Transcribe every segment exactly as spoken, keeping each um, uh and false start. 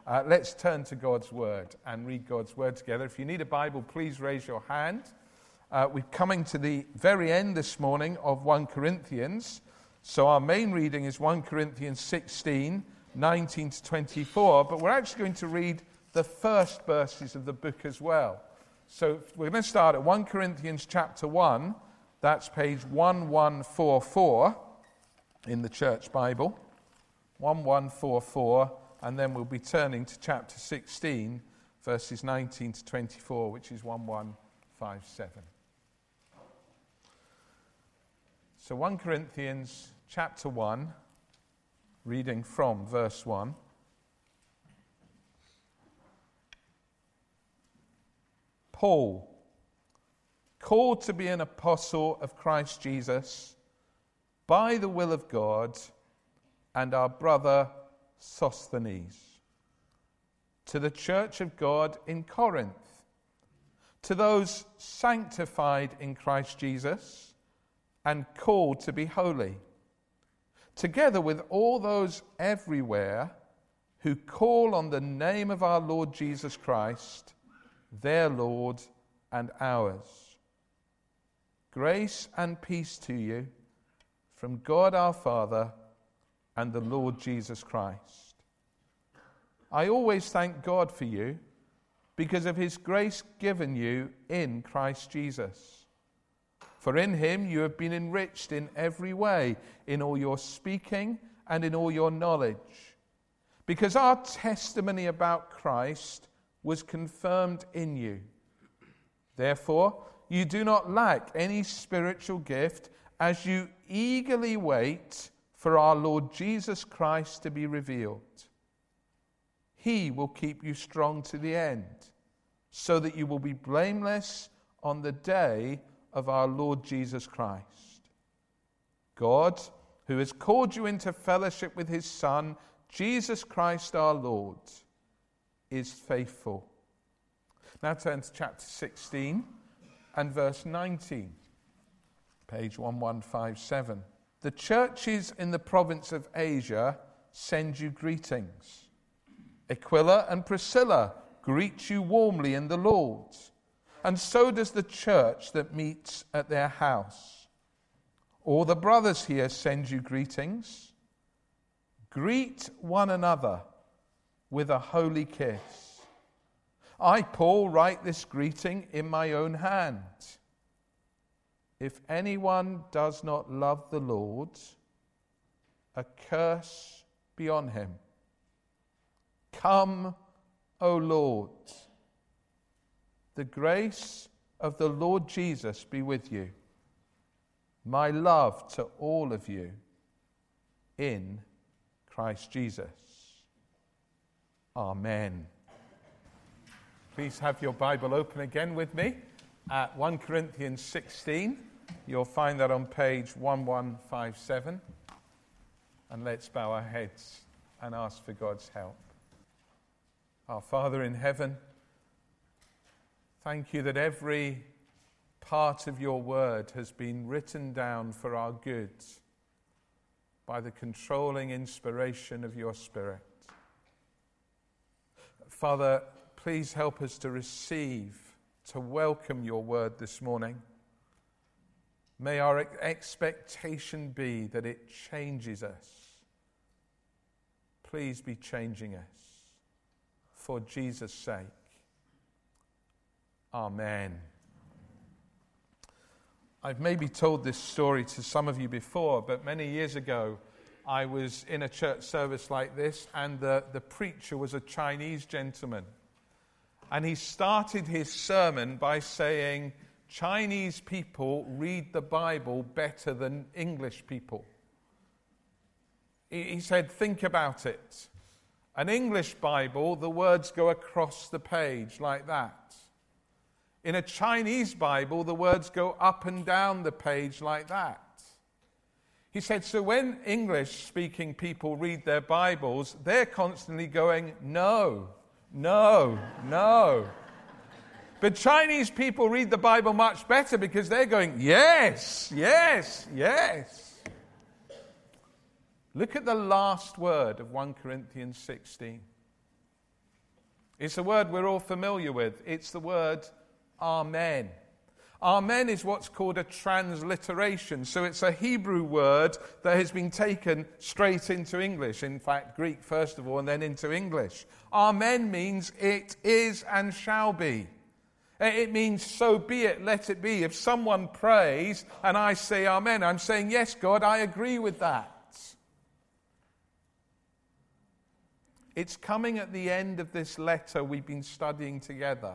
Uh, let's turn to God's Word and read God's Word together. If you need a Bible, please raise your hand. Uh, we're coming to the very end this morning of First Corinthians. So our main reading is First Corinthians sixteen, nineteen to twenty-four. But we're actually going to read the first verses of the book as well. So we're going to start at First Corinthians chapter one. That's page one one four four in the Church Bible. one one four four. And then we'll be turning to chapter sixteen, verses nineteen to twenty-four, which is one one five seven. So First Corinthians chapter one, reading from verse one. Paul, called to be an apostle of Christ Jesus, by the will of God, and our brother Sosthenes, to the church of God in Corinth, to those sanctified in Christ Jesus and called to be holy, together with all those everywhere who call on the name of our Lord Jesus Christ, their Lord and ours. Grace and peace to you from God our Father and the Lord Jesus Christ. I always thank God for you because of his grace given you in Christ Jesus. For in him you have been enriched in every way, in all your speaking and in all your knowledge, because our testimony about Christ was confirmed in you. Therefore, you do not lack any spiritual gift as you eagerly wait for our Lord Jesus Christ to be revealed. He will keep you strong to the end, so that you will be blameless on the day of our Lord Jesus Christ. God, who has called you into fellowship with his Son, Jesus Christ our Lord, is faithful. Now turn to chapter sixteen and verse nineteen, page one one five seven. The churches in the province of Asia send you greetings. Aquila and Priscilla greet you warmly in the Lord, and so does the church that meets at their house. All the brothers here send you greetings. Greet one another with a holy kiss. I, Paul, write this greeting in my own hand. If anyone does not love the Lord, a curse be on him. Come, O Lord. The grace of the Lord Jesus be with you. My love to all of you in Christ Jesus. Amen. Please have your Bible open again with me at First Corinthians sixteen. You'll find that on page one one five seven. And let's bow our heads and ask for God's help. Our Father in heaven, thank you that every part of your word has been written down for our good by the controlling inspiration of your Spirit. Father, please help us to receive, to welcome your word this morning. May our expectation be that it changes us. Please be changing us for Jesus' sake. Amen. I've maybe told this story to some of you before, but many years ago I was in a church service like this, and the, the preacher was a Chinese gentleman. And he started his sermon by saying, Chinese people read the Bible better than English people. He, he said, think about it. An English Bible, the words go across the page like that. In a Chinese Bible, the words go up and down the page like that. He said, so when English-speaking people read their Bibles, they're constantly going, no, no, no. But Chinese people read the Bible much better because they're going, yes, yes, yes. Look at the last word of First Corinthians sixteen. It's a word we're all familiar with. It's the word Amen. Amen is what's called a transliteration. So it's a Hebrew word that has been taken straight into English. In fact, Greek first of all, and then into English. Amen means it is and shall be. It means so be it, let it be. If someone prays and I say amen, I'm saying, yes, God, I agree with that. It's coming at the end of this letter we've been studying together.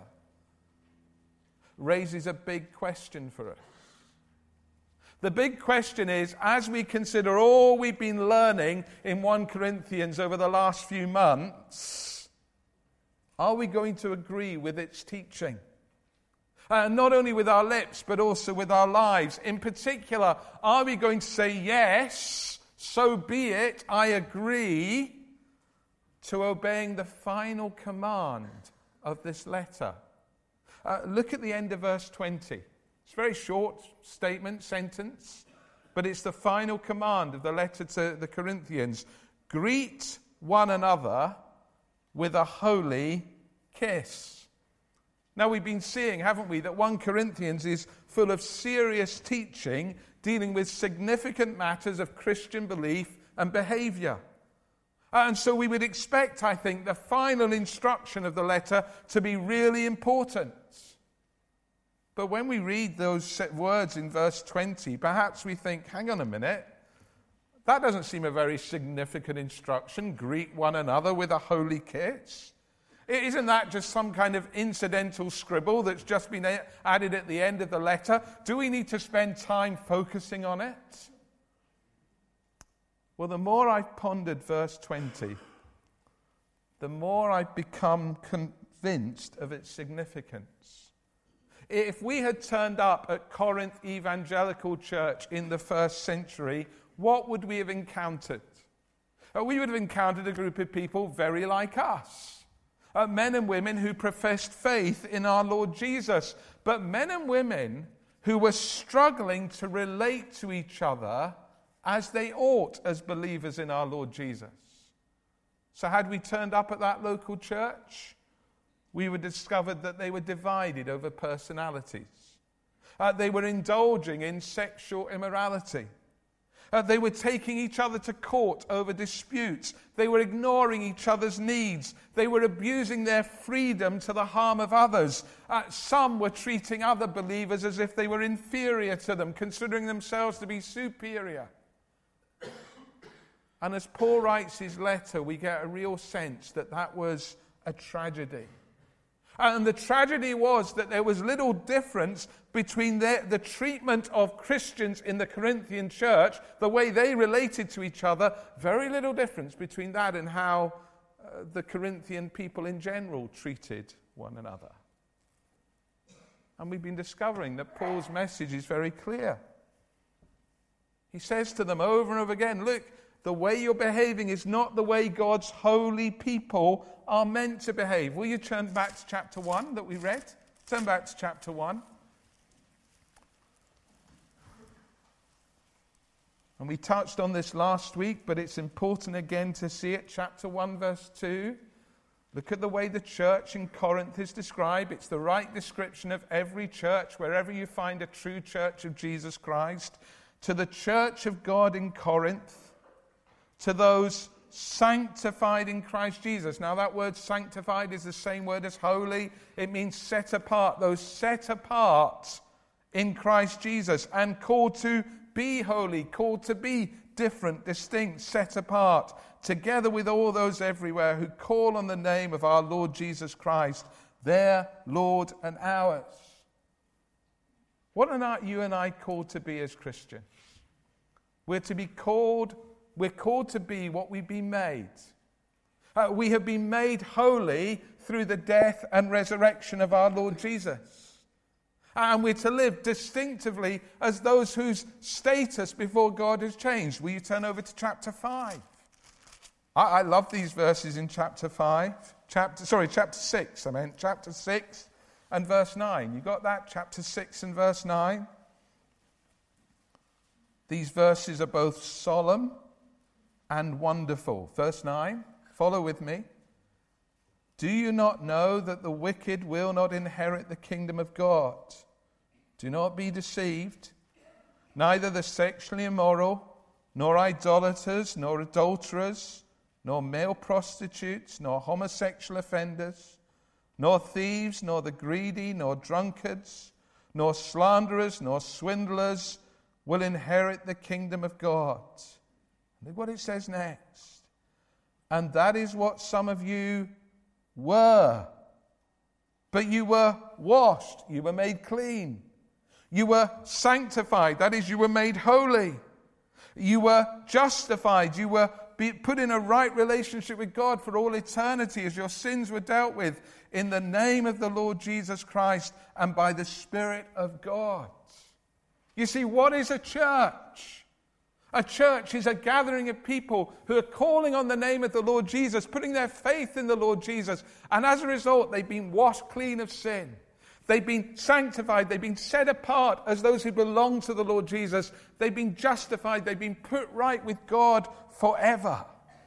Raises a big question for us. The big question is, as we consider all we've been learning in First Corinthians over the last few months, are we going to agree with its teaching? Uh, not only with our lips, but also with our lives. In particular, are we going to say, yes, so be it, I agree, to obeying the final command of this letter? Uh, look at the end of verse twenty. It's a very short statement, sentence, but it's the final command of the letter to the Corinthians. Greet one another with a holy kiss. Now, we've been seeing, haven't we, that First Corinthians is full of serious teaching dealing with significant matters of Christian belief and behavior. And so we would expect, I think, the final instruction of the letter to be really important. But when we read those words in verse twenty, perhaps we think, hang on a minute, that doesn't seem a very significant instruction. Greet one another with a holy kiss. Isn't that just some kind of incidental scribble that's just been added at the end of the letter? Do we need to spend time focusing on it? Well, the more I've pondered verse twenty, the more I've become convinced of its significance. If we had turned up at Corinth Evangelical Church in the first century, what would we have encountered? We would have encountered a group of people very like us. Uh, men and women who professed faith in our Lord Jesus, but men and women who were struggling to relate to each other as they ought as believers in our Lord Jesus. So had we turned up at that local church, we would have discovered that they were divided over personalities. Uh, they were indulging in sexual immorality. Uh, they were taking each other to court over disputes. They were ignoring each other's needs. They were abusing their freedom to the harm of others. Uh, some were treating other believers as if they were inferior to them, considering themselves to be superior. And as Paul writes his letter, we get a real sense that that was a tragedy. And the tragedy was that there was little difference between the, the treatment of Christians in the Corinthian church, the way they related to each other, very little difference between that and how uh, the Corinthian people in general treated one another. And we've been discovering that Paul's message is very clear. He says to them over and over again, look, the way you're behaving is not the way God's holy people are meant to behave. Will you turn back to chapter one that we read? Turn back to chapter one. And we touched on this last week, but it's important again to see it. Chapter one, verse two. Look at the way the church in Corinth is described. It's the right description of every church, wherever you find a true church of Jesus Christ. To the church of God in Corinth, to those sanctified in Christ Jesus. Now that word sanctified is the same word as holy. It means set apart. Those set apart in Christ Jesus and called to be holy, called to be different, distinct, set apart, together with all those everywhere who call on the name of our Lord Jesus Christ, their Lord and ours. What are you and I called to be as Christians? We're to be called We're called to be what we've been made. Uh, we have been made holy through the death and resurrection of our Lord Jesus. And we're to live distinctively as those whose status before God has changed. Will you turn over to chapter five? I, I love these verses in chapter five. Chapter, sorry, chapter six, I meant. Chapter six and verse nine. You got that? Chapter six and verse nine. These verses are both solemn and wonderful. Verse nine, follow with me. Do you not know that the wicked will not inherit the kingdom of God? Do not be deceived. Neither the sexually immoral, nor idolaters, nor adulterers, nor male prostitutes, nor homosexual offenders, nor thieves, nor the greedy, nor drunkards, nor slanderers, nor swindlers will inherit the kingdom of God. Look what it says next. And that is what some of you were. But you were washed, you were made clean. You were sanctified, that is, you were made holy. You were justified, you were put in a right relationship with God for all eternity as your sins were dealt with in the name of the Lord Jesus Christ and by the Spirit of God. You see, what is a church? A church is a gathering of people who are calling on the name of the Lord Jesus, putting their faith in the Lord Jesus, and as a result, they've been washed clean of sin. They've been sanctified. They've been set apart as those who belong to the Lord Jesus. They've been justified. They've been put right with God forever.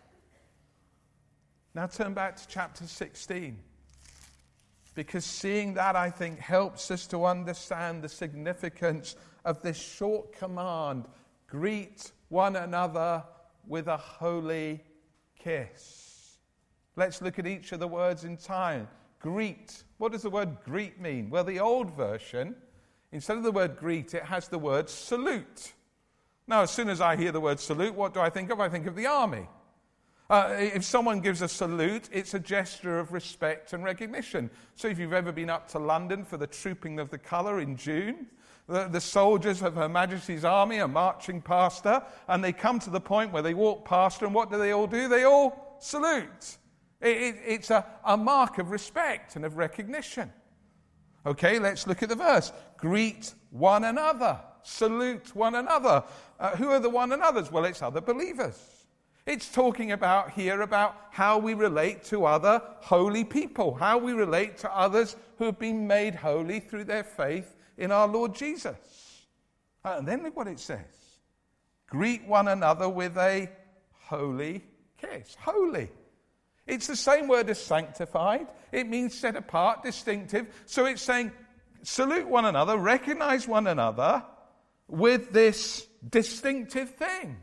Now turn back to chapter sixteen. Because seeing that, I think, helps us to understand the significance of this short command. Greet one another with a holy kiss. Let's look at each of the words in time. Greet. What does the word greet mean? Well, the old version, instead of the word greet, it has the word salute. Now, as soon as I hear the word salute, what do I think of? I think of the army. Uh, if someone gives a salute, it's a gesture of respect and recognition. So if you've ever been up to London for the Trooping of the Colour in June, the, the soldiers of Her Majesty's Army are marching past her, and they come to the point where they walk past her, and what do they all do? They all salute. It, it, it's a, a mark of respect and of recognition. Okay, let's look at the verse. Greet one another. Salute one another. Uh, who are the one another's? Well, it's other believers. It's talking about here about how we relate to other holy people, how we relate to others who have been made holy through their faith in our Lord Jesus. Uh, and then look what it says. Greet one another with a holy kiss. Holy. It's the same word as sanctified. It means set apart, distinctive. So it's saying salute one another, recognize one another with this distinctive thing.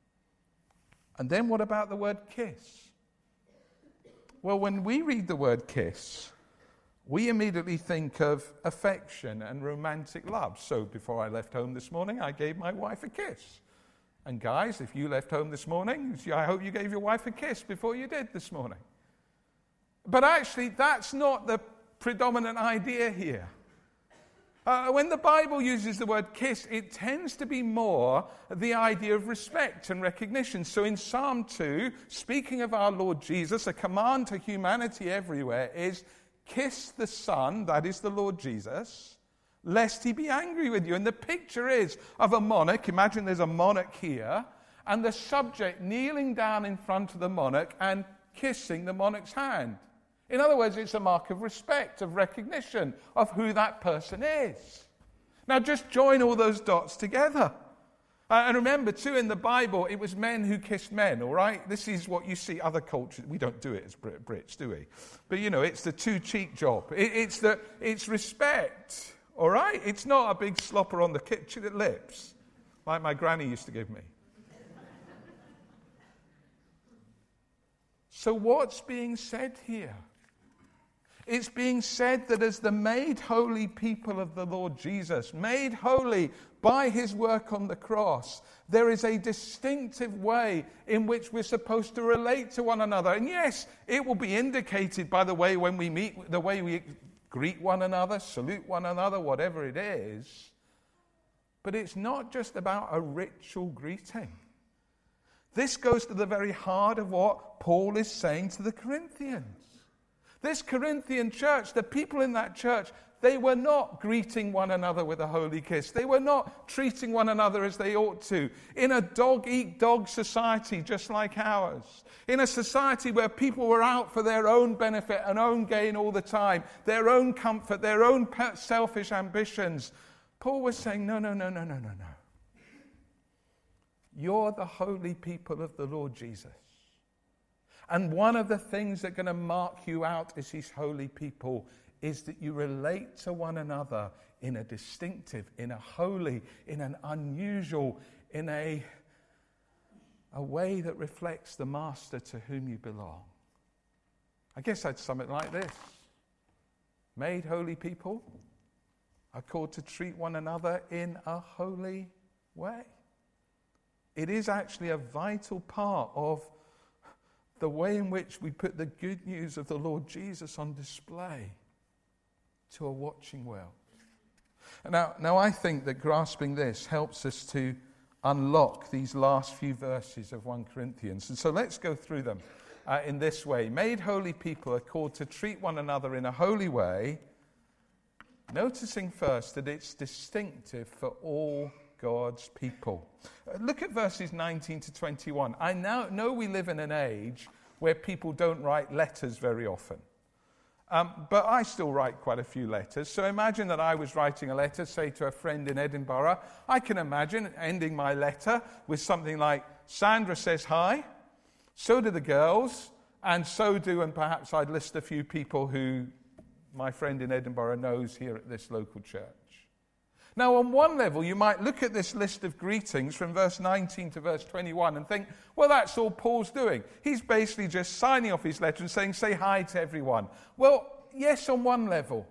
And then what about the word kiss? Well, when we read the word kiss, we immediately think of affection and romantic love. So before I left home this morning, I gave my wife a kiss. And guys, if you left home this morning, I hope you gave your wife a kiss before you did this morning. But actually, that's not the predominant idea here. Uh, when the Bible uses the word kiss, it tends to be more the idea of respect and recognition. So in Psalm two, speaking of our Lord Jesus, a command to humanity everywhere is, kiss the Son, that is the Lord Jesus, lest he be angry with you. And the picture is of a monarch. Imagine there's a monarch here, and the subject kneeling down in front of the monarch and kissing the monarch's hand. In other words, it's a mark of respect, of recognition of who that person is. Now, just join all those dots together. Uh, and remember, too, in the Bible, it was men who kissed men, all right? This is what you see other cultures. We don't do it as Brit- Brits, do we? But, you know, it's the two-cheek job. It, it's, the, it's respect, all right? It's not a big slopper on the kitchen lips, like my granny used to give me. So what's being said here? It's being said that as the made holy people of the Lord Jesus, made holy by his work on the cross, there is a distinctive way in which we're supposed to relate to one another. And yes, it will be indicated by the way when we meet, the way we greet one another, salute one another, whatever it is. But it's not just about a ritual greeting. This goes to the very heart of what Paul is saying to the Corinthians. This Corinthian church, the people in that church, they were not greeting one another with a holy kiss. They were not treating one another as they ought to. In a dog-eat-dog society just like ours, in a society where people were out for their own benefit and own gain all the time, their own comfort, their own selfish ambitions, Paul was saying, no, no, no, no, no, no, no. You're the holy people of the Lord Jesus. And one of the things that are going to mark you out as his holy people is that you relate to one another in a distinctive, in a holy, in an unusual, in a, a way that reflects the master to whom you belong. I guess I'd sum it like this. Made holy people are called to treat one another in a holy way. It is actually a vital part of the way in which we put the good news of the Lord Jesus on display to a watching world. Now, now I think that grasping this helps us to unlock these last few verses of First Corinthians. And so let's go through them uh, in this way. Made holy people are called to treat one another in a holy way, noticing first that it's distinctive for all God's people. Uh, look at verses nineteen to twenty-one. I now know we live in an age where people don't write letters very often. Um, but I still write quite a few letters. So imagine that I was writing a letter, say, to a friend in Edinburgh. I can imagine ending my letter with something like, Sandra says hi, so do the girls, and so do, and perhaps I'd list a few people who my friend in Edinburgh knows here at this local church. Now, on one level, you might look at this list of greetings from verse nineteen to verse twenty-one and think, well, that's all Paul's doing. He's basically just signing off his letter and saying, say hi to everyone. Well, yes, on one level.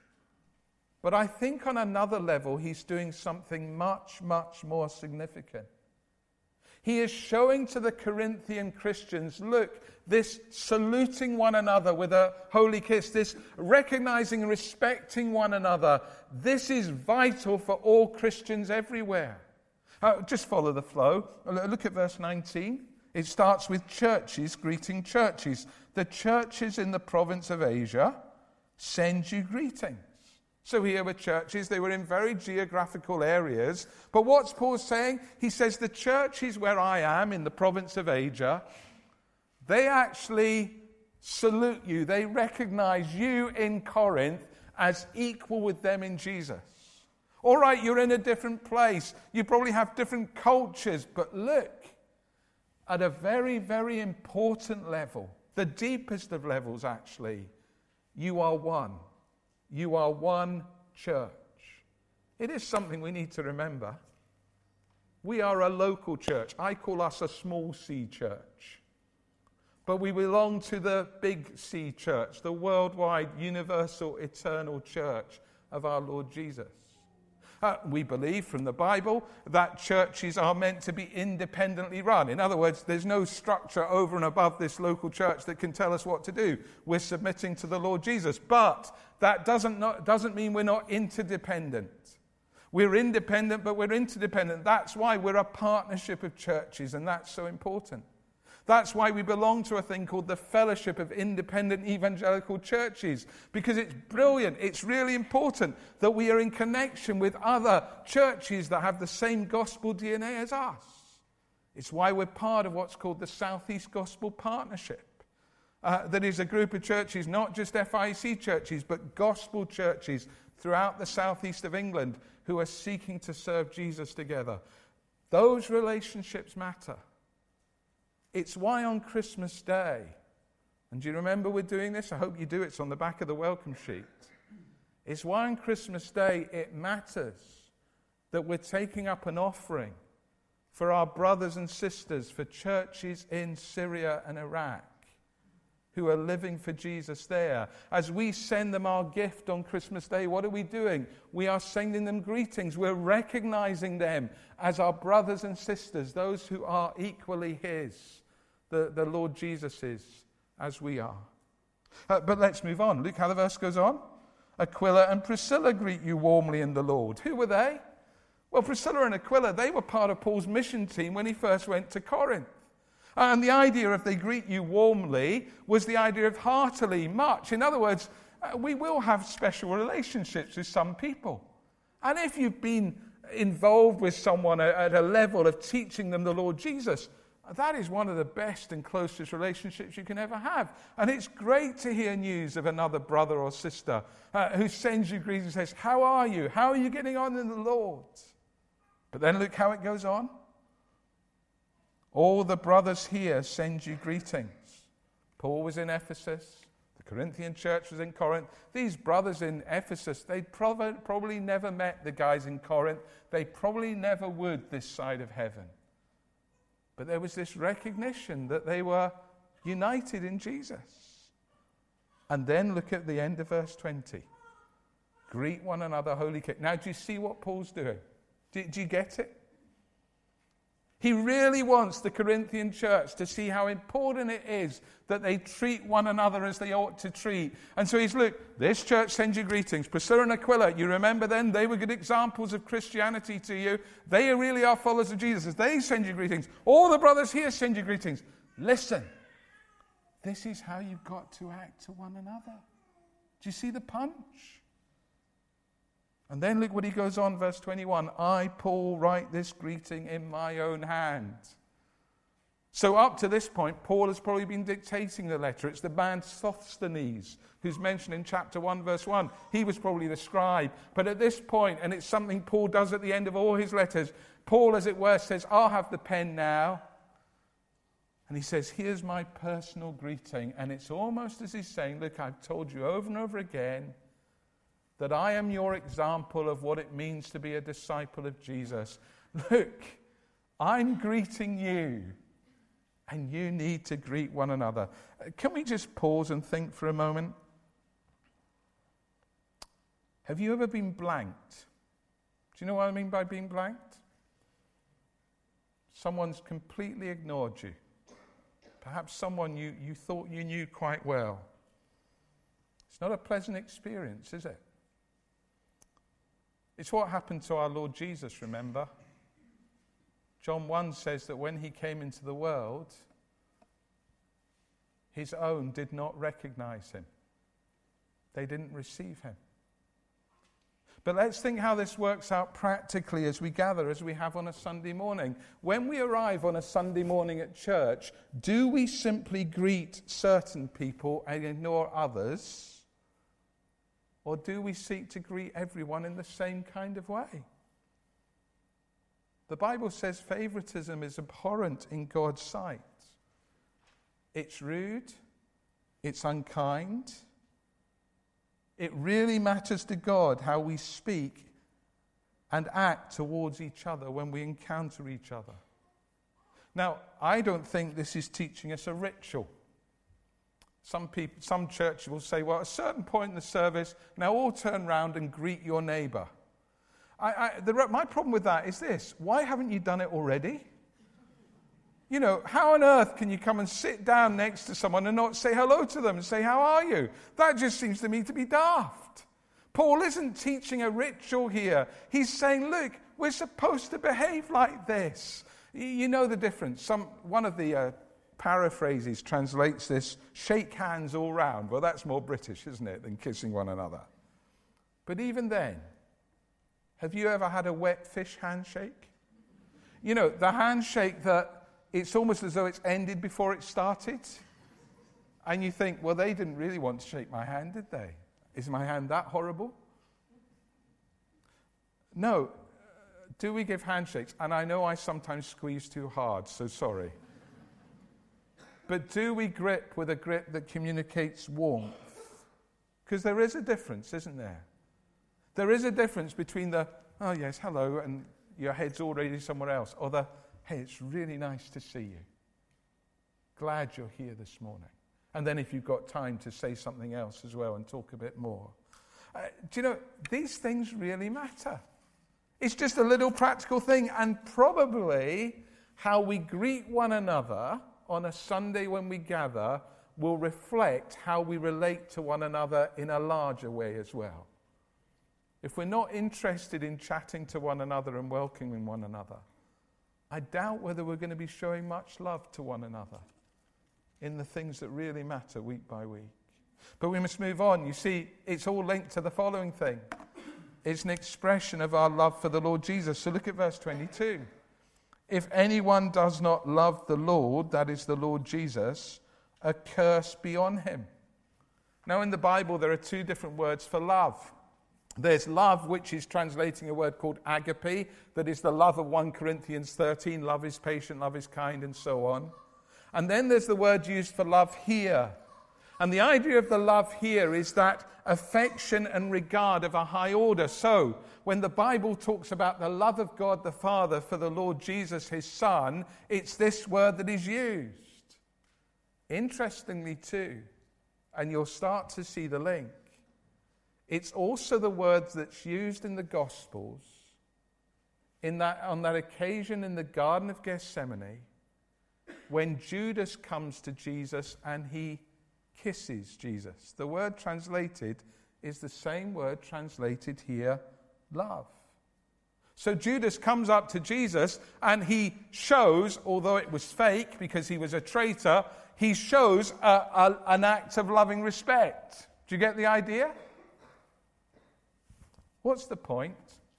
But I think on another level, he's doing something much, much more significant. He is showing to the Corinthian Christians, look, this saluting one another with a holy kiss, this recognizing and respecting one another, this is vital for all Christians everywhere. Uh, just follow the flow. Look at verse nineteen. It starts with churches greeting churches. The churches in the province of Asia send you greetings. So here were churches, they were in very geographical areas. But what's Paul saying? He says the churches where I am in the province of Asia, they actually salute you. They recognize you in Corinth as equal with them in Jesus. All right, you're in a different place. You probably have different cultures. But look, at a very, very important level, the deepest of levels actually, you are one. You are one church. It is something we need to remember. We are a local church. I call us a small C church. But we belong to the big C church, the worldwide, universal, eternal church of our Lord Jesus. Uh, we believe from the Bible that churches are meant to be independently run. In other words, there's no structure over and above this local church that can tell us what to do. We're submitting to the Lord Jesus. But that doesn't, not, doesn't mean we're not interdependent. We're independent, but we're interdependent. That's why we're a partnership of churches, and that's so important. That's why we belong to a thing called the Fellowship of Independent Evangelical Churches, because it's brilliant. It's really important that we are in connection with other churches that have the same gospel D N A as us. It's why we're part of what's called the Southeast Gospel Partnership. Uh, that is a group of churches, not just F I C churches, but gospel churches throughout the southeast of England who are seeking to serve Jesus together. Those relationships matter. It's why on Christmas Day, and do you remember we're doing this? I hope you do. It's on the back of the welcome sheet. It's why on Christmas Day it matters that we're taking up an offering for our brothers and sisters, for churches in Syria and Iraq who are living for Jesus there. As we send them our gift on Christmas Day, what are we doing? We are sending them greetings. We're recognizing them as our brothers and sisters, those who are equally his, the, the Lord Jesus is, as we are. Uh, but let's move on. Look how the verse goes on. Aquila and Priscilla greet you warmly in the Lord. Who were they? Well, Priscilla and Aquila, they were part of Paul's mission team when he first went to Corinth. And the idea of they greet you warmly was the idea of heartily, much. In other words, uh, we will have special relationships with some people. And if you've been involved with someone at, at a level of teaching them the Lord Jesus, that is one of the best and closest relationships you can ever have. And it's great to hear news of another brother or sister uh, who sends you greetings and says, how are you? How are you getting on in the Lord? But then look how it goes on. All the brothers here send you greetings. Paul was in Ephesus. The Corinthian church was in Corinth. These brothers in Ephesus, they'd prob- probably never met the guys in Corinth. They probably never would this side of heaven. But there was this recognition that they were united in Jesus. And then look at the end of verse twenty. Greet one another, holy kiss. Now, do you see what Paul's doing? Do, do you get it? He really wants the Corinthian church to see how important it is that they treat one another as they ought to treat. And so he's, look, this church sends you greetings. Priscilla and Aquila, you remember them? They were good examples of Christianity to you. They really are followers of Jesus. They send you greetings. All the brothers here send you greetings. Listen, this is how you've got to act to one another. Do you see the punch? And then look what he goes on, verse twenty-one. I, Paul, write this greeting in my own hand. So up to this point, Paul has probably been dictating the letter. It's the man Sosthenes, who's mentioned in chapter one, verse one. He was probably the scribe. But at this point, and it's something Paul does at the end of all his letters, Paul, as it were, says, I'll have the pen now. And he says, here's my personal greeting. And it's almost as he's saying, look, I've told you over and over again that I am your example of what it means to be a disciple of Jesus. Look, I'm greeting you, and you need to greet one another. Can we just pause and think for a moment? Have you ever been blanked? Do you know what I mean by being blanked? Someone's completely ignored you. Perhaps someone you, you thought you knew quite well. It's not a pleasant experience, is it? It's what happened to our Lord Jesus, remember? John one says that when he came into the world, his own did not recognize him. They didn't receive him. But let's think how this works out practically as we gather, as we have on a Sunday morning. When we arrive on a Sunday morning at church, do we simply greet certain people and ignore others? Or do we seek to greet everyone in the same kind of way? The Bible says favoritism is abhorrent in God's sight. It's rude. It's unkind. It really matters to God how we speak and act towards each other when we encounter each other. Now, I don't think this is teaching us a ritual. Some people, some churches will say, well, at a certain point in the service, now all turn round and greet your neighbour. I, I, the, my problem with that is this. Why haven't you done it already? You know, how on earth can you come and sit down next to someone and not say hello to them and say, how are you? That just seems to me to be daft. Paul isn't teaching a ritual here. He's saying, look, we're supposed to behave like this. You know the difference. Some One of the uh, paraphrases translates this, shake hands all round. Well, that's more British, isn't it, than kissing one another. But even then, have you ever had a wet fish handshake? You know, the handshake that it's almost as though it's ended before it started. And you think, well, they didn't really want to shake my hand, did they? Is my hand that horrible? No. Do we give handshakes? And I know I sometimes squeeze too hard, so sorry. But do we grip with a grip that communicates warmth? Because there is a difference, isn't there? There is a difference between the, oh yes, hello, and your head's already somewhere else, or the, hey, it's really nice to see you. Glad you're here this morning. And then if you've got time to say something else as well and talk a bit more. Uh, do you know, these things really matter. It's just a little practical thing, and probably how we greet one another on a Sunday when we gather will reflect how we relate to one another in a larger way as well. If we're not interested in chatting to one another and welcoming one another, I doubt whether we're going to be showing much love to one another in the things that really matter week by week. But we must move on. You see, it's all linked to the following thing. It's an expression of our love for the Lord Jesus. So look at verse twenty-two. If anyone does not love the Lord, that is the Lord Jesus, a curse be on him. Now in the Bible there are two different words for love. There's love, which is translating a word called agape, that is the love of First Corinthians thirteen, love is patient, love is kind, and so on. And then there's the word used for love here. And the idea of the love here is that affection and regard of a high order. So, when the Bible talks about the love of God the Father for the Lord Jesus, his Son, it's this word that is used. Interestingly too, and you'll start to see the link, it's also the word that's used in the Gospels in that, on that occasion in the Garden of Gethsemane, when Judas comes to Jesus and he kisses Jesus. The word translated is the same word translated here, love. So Judas comes up to Jesus and he shows, although it was fake because he was a traitor, he shows a, a, an act of loving respect. Do you get the idea? What's the point?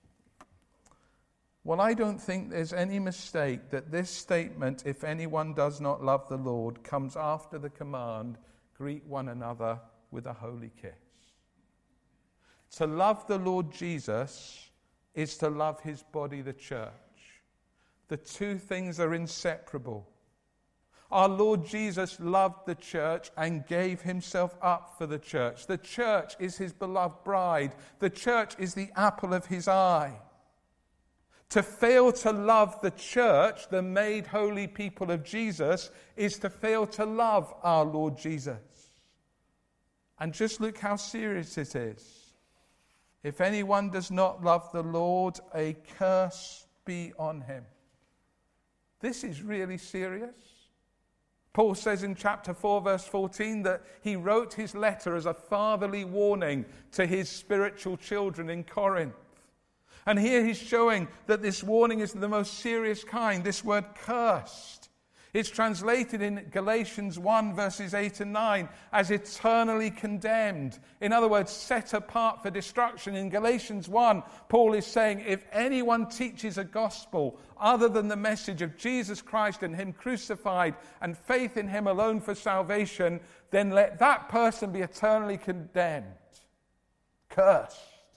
Well, I don't think there's any mistake that this statement, if anyone does not love the Lord, comes after the command, greet one another with a holy kiss. To love the Lord Jesus is to love his body, the church. The two things are inseparable. Our Lord Jesus loved the church and gave himself up for the church. The church is his beloved bride. The church is the apple of his eye. To fail to love the church, the made holy people of Jesus, is to fail to love our Lord Jesus. And just look how serious it is. If anyone does not love the Lord, a curse be on him. This is really serious. Paul says in chapter four, verse fourteen, that he wrote his letter as a fatherly warning to his spiritual children in Corinth. And here he's showing that this warning is the most serious kind. This word cursed. It's translated in Galatians one, verses eight and nine, as eternally condemned. In other words, set apart for destruction. In Galatians one, Paul is saying, if anyone teaches a gospel other than the message of Jesus Christ and him crucified and faith in him alone for salvation, then let that person be eternally condemned. Cursed.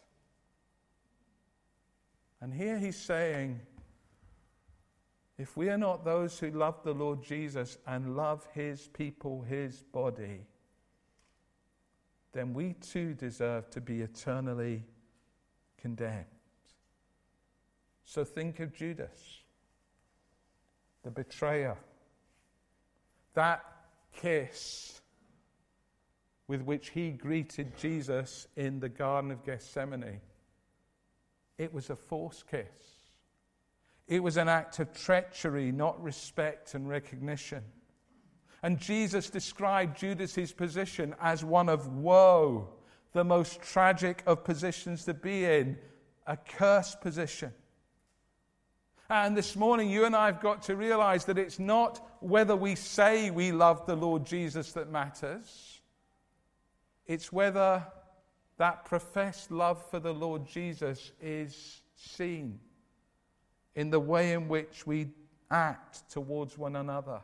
And here he's saying, if we are not those who love the Lord Jesus and love his people, his body, then we too deserve to be eternally condemned. So think of Judas, the betrayer. That kiss with which he greeted Jesus in the Garden of Gethsemane. It was a forced kiss. It was an act of treachery, not respect and recognition. And Jesus described Judas's position as one of woe, the most tragic of positions to be in, a cursed position. And this morning, you and I have got to realize that it's not whether we say we love the Lord Jesus that matters. It's whether that professed love for the Lord Jesus is seen in the way in which we act towards one another.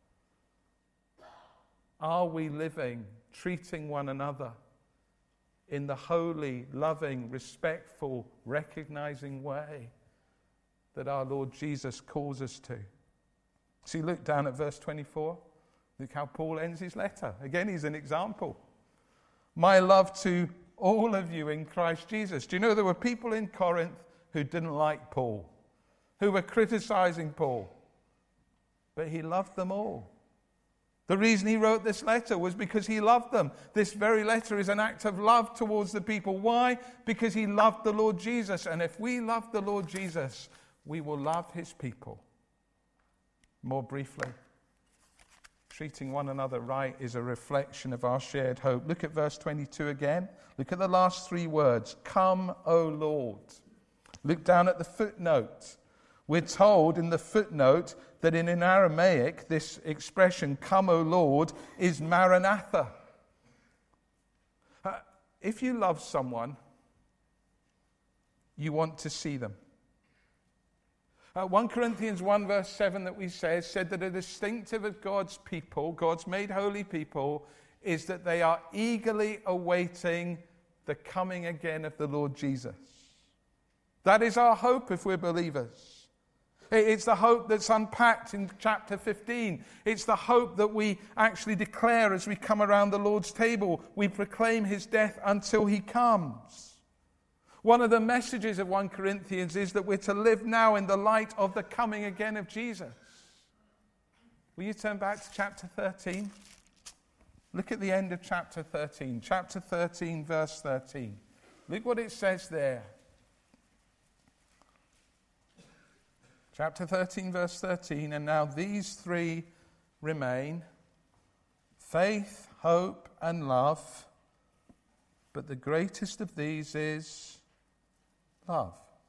Are we living, treating one another in the holy, loving, respectful, recognizing way that our Lord Jesus calls us to? See, look down at verse twenty-four. Look how Paul ends his letter. Again, he's an example. My love to all of you in Christ Jesus. Do you know there were people in Corinth who didn't like Paul, who were criticizing Paul, but he loved them all. The reason he wrote this letter was because he loved them. This very letter is an act of love towards the people. Why? Because he loved the Lord Jesus. And if we love the Lord Jesus, we will love his people. More briefly, treating one another right is a reflection of our shared hope. Look at verse twenty-two again. Look at the last three words. Come, O Lord. Look down at the footnote. We're told in the footnote that in an Aramaic, this expression, come, O Lord, is Maranatha. Uh, if you love someone, you want to see them. Uh, First Corinthians one verse seven that we say said that a distinctive of God's people, God's made holy people, is that they are eagerly awaiting the coming again of the Lord Jesus. That is our hope if we're believers. It's the hope that's unpacked in chapter fifteen. It's the hope that we actually declare as we come around the Lord's table. We proclaim his death until he comes. One of the messages of First Corinthians is that we're to live now in the light of the coming again of Jesus. Will you turn back to chapter thirteen? Look at the end of chapter thirteen. Chapter thirteen, verse thirteen. Look what it says there. Chapter thirteen, verse thirteen. And now these three remain: faith, hope, and love. But the greatest of these is love.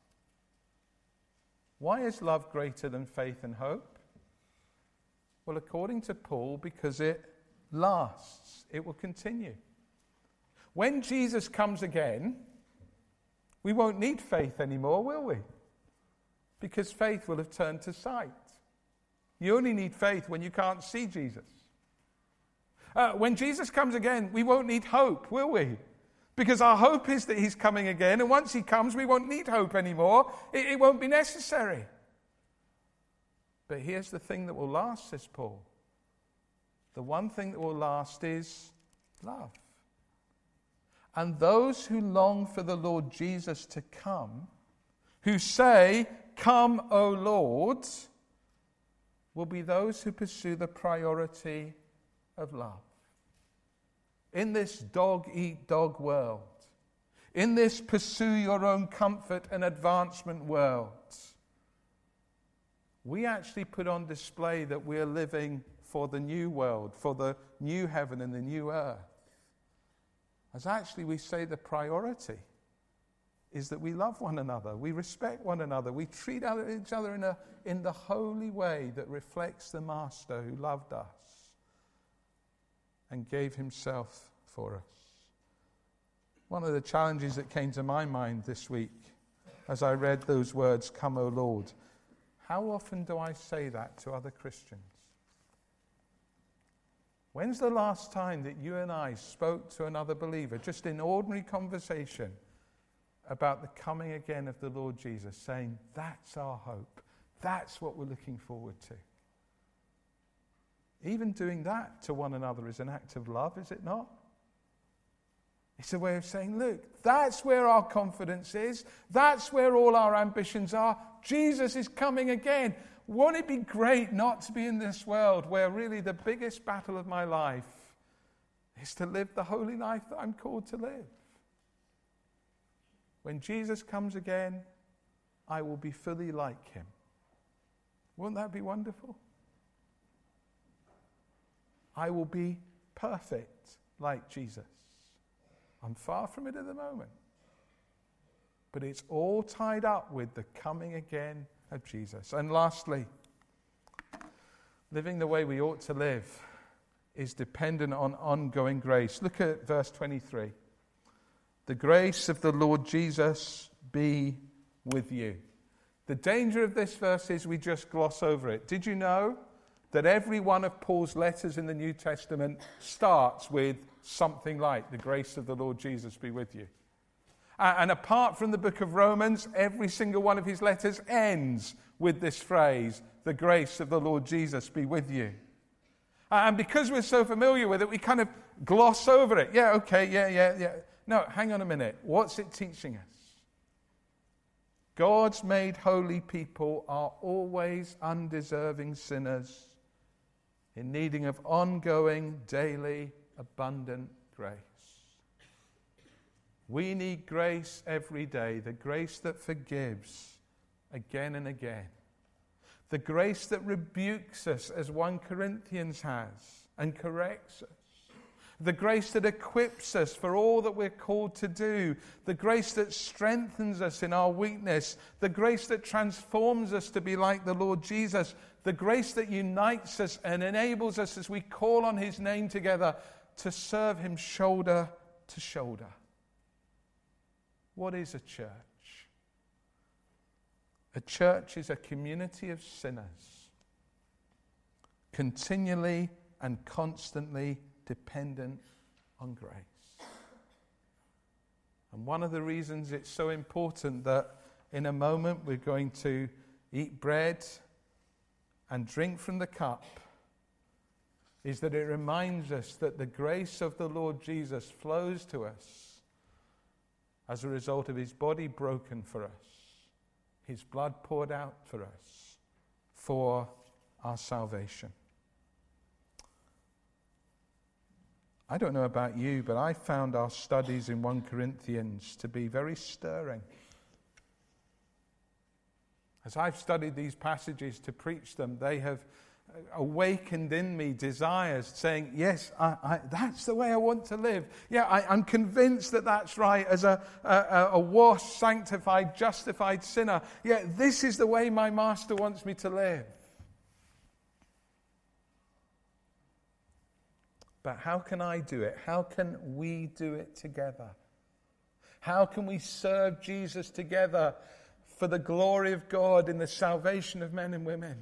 Why is love greater than faith and hope? Well, according to Paul, because it lasts. It will continue. When Jesus comes again, we won't need faith anymore, will we? Because faith will have turned to sight. You only need faith when you can't see Jesus. Uh, when Jesus comes again, we won't need hope, will we? Because our hope is that he's coming again, and once he comes, we won't need hope anymore. It, it won't be necessary. But here's the thing that will last, says Paul. The one thing that will last is love. And those who long for the Lord Jesus to come, who say, "Come, O Lord," will be those who pursue the priority of love. In this dog-eat-dog world, in this pursue your own comfort and advancement world, we actually put on display that we're living for the new world, for the new heaven and the new earth. As actually we say the priority is that we love one another, we respect one another, we treat each other in, a, in the holy way that reflects the Master who loved us and gave himself for us. One of the challenges that came to my mind this week as I read those words, "Come, O Lord," how often do I say that to other Christians? When's the last time that you and I spoke to another believer, just in ordinary conversation, about the coming again of the Lord Jesus, saying, that's our hope, that's what we're looking forward to? Even doing that to one another is an act of love, is it not? It's a way of saying, look, that's where our confidence is, that's where all our ambitions are. Jesus is coming again. Won't it be great not to be in this world where really the biggest battle of my life is to live the holy life that I'm called to live? When Jesus comes again, I will be fully like him. Won't that be wonderful? I will be perfect like Jesus. I'm far from it at the moment. But it's all tied up with the coming again of Jesus. And lastly, living the way we ought to live is dependent on ongoing grace. Look at verse twenty-three. The grace of the Lord Jesus be with you. The danger of this verse is we just gloss over it. Did you know that every one of Paul's letters in the New Testament starts with something like, the grace of the Lord Jesus be with you? And apart from the book of Romans, every single one of his letters ends with this phrase, the grace of the Lord Jesus be with you. And because we're so familiar with it, we kind of gloss over it. Yeah, okay, yeah, yeah, yeah. No, hang on a minute. What's it teaching us? God's made holy people are always undeserving sinners in needing of ongoing, daily, abundant grace. We need grace every day, the grace that forgives again and again. The grace that rebukes us, as First Corinthians has, and corrects us. The grace that equips us for all that we're called to do. The grace that strengthens us in our weakness. The grace that transforms us to be like the Lord Jesus. The grace that unites us and enables us as we call on his name together to serve him shoulder to shoulder. What is a church? A church is a community of sinners, continually and constantly dependent on grace. And one of the reasons it's so important that in a moment we're going to eat bread and drink from the cup is that it reminds us that the grace of the Lord Jesus flows to us as a result of his body broken for us, his blood poured out for us, for our salvation. I don't know about you, but I found our studies in First Corinthians to be very stirring. As I've studied these passages to preach them, they have awakened in me desires saying, yes, I, I, that's the way I want to live. Yeah, I, I'm convinced that that's right as a, a, a washed, sanctified, justified sinner. Yeah, this is the way my master wants me to live. But how can I do it? How can we do it together? How can we serve Jesus together for the glory of God in the salvation of men and women?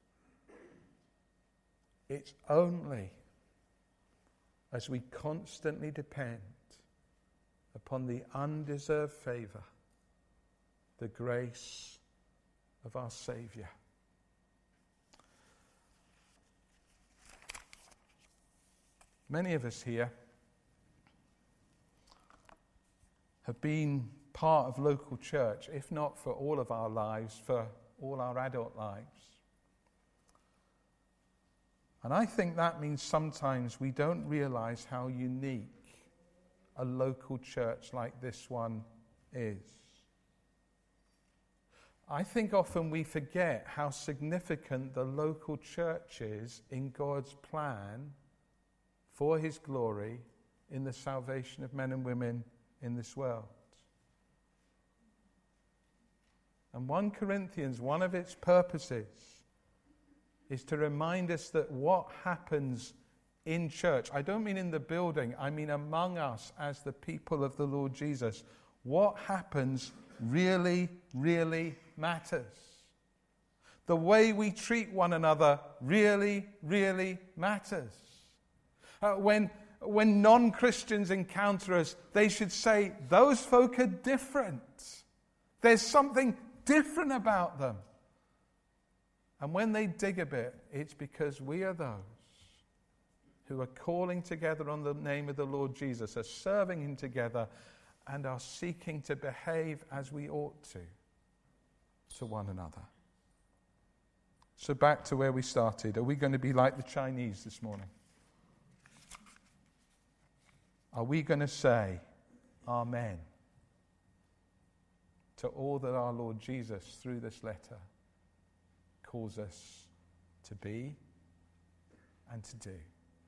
It's only as we constantly depend upon the undeserved favor, the grace of our Savior. Many of us here have been part of local church, if not for all of our lives, for all our adult lives. And I think that means sometimes we don't realize how unique a local church like this one is. I think often we forget how significant the local church is in God's plan for his glory in the salvation of men and women in this world. And First Corinthians, one of its purposes is to remind us that what happens in church, I don't mean in the building, I mean among us as the people of the Lord Jesus, what happens really, really matters. The way we treat one another really, really matters. Uh, when, when non-Christians encounter us, they should say, those folk are different. There's something different about them. And when they dig a bit, it's because we are those who are calling together on the name of the Lord Jesus, are serving him together, and are seeking to behave as we ought to, to one another. So back to where we started. Are we going to be like the Chinese this morning? Are we going to say Amen to all that our Lord Jesus, through this letter, calls us to be and to do?